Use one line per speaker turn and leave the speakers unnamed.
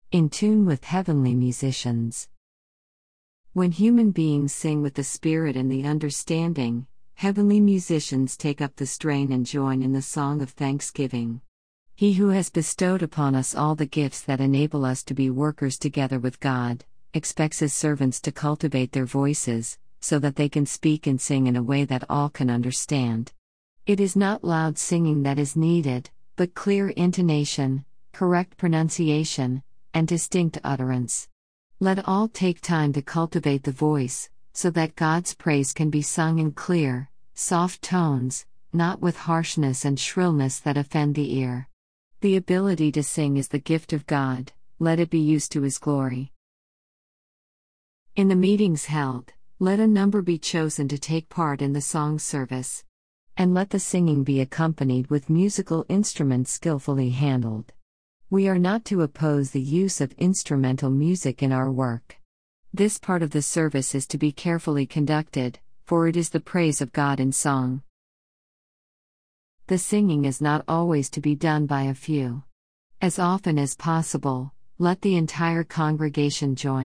In tune with heavenly musicians. When human beings sing with the spirit and the understanding, heavenly musicians take up the strain and join in the song of thanksgiving. He who has bestowed upon us all the gifts that enable us to be workers together with God, expects His servants to cultivate their voices, so that they can speak and sing in a way that all can understand. It is not loud singing that is needed, but clear intonation, correct pronunciation, and distinct utterance. Let all take time to cultivate the voice, so that God's praise can be sung in clear, soft tones, not with harshness and shrillness that offend the ear. The ability to sing is the gift of God, let it be used to His glory. In the meetings held, let a number be chosen to take part in the song service. And let the singing be accompanied with musical instruments skillfully handled. We are not to oppose the use of instrumental music in our work. This part of the service is to be carefully conducted, for it is the praise of God in song. The singing is not always to be done by a few. As often as possible, let the entire congregation join.